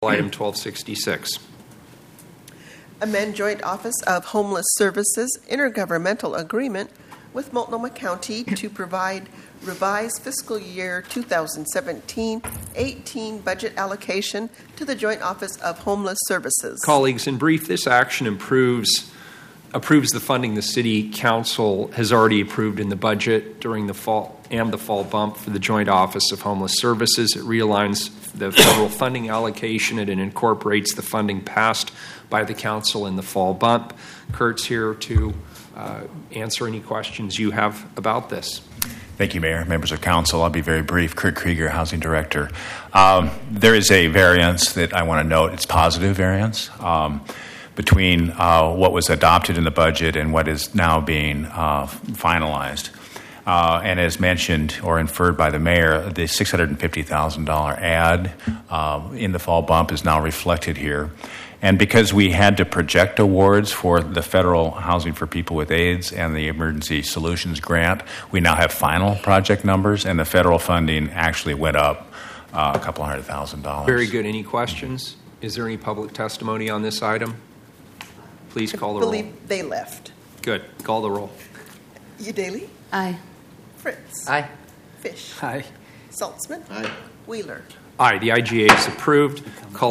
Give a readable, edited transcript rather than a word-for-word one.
Item 1266. Amend Joint Office of Homeless Services intergovernmental agreement with Multnomah County to provide revised fiscal year 2017-18 budget allocation to the Joint Office of Homeless Services. Colleagues, in brief, this action approves the funding the City Council has already approved in the budget during the fall and the fall bump for the Joint Office of Homeless Services. It realigns the federal funding allocation and it incorporates the funding passed by the Council in the fall bump. Kurt's here to answer any questions you have about this. Thank you, Mayor, members of Council. I'll be very brief. Kurt Krieger, Housing Director. There is a variance that I want to note. It's positive variance between what was adopted in the budget and what is now being finalized. And as mentioned or inferred by the Mayor, the $650,000 add in the fall bump is now reflected here. And because we had to project awards for the Federal Housing for People with AIDS and the Emergency Solutions Grant, we now have final project numbers, and the federal funding actually went up a couple $100,000. Very good. Any questions? Is there any public testimony on this item? Please call the roll. I believe they left. Good. Call the roll. Udaley? Aye. Fritz? Aye. Fish? Aye. Saltzman? Aye. Wheeler? Aye. The IGA is approved. Call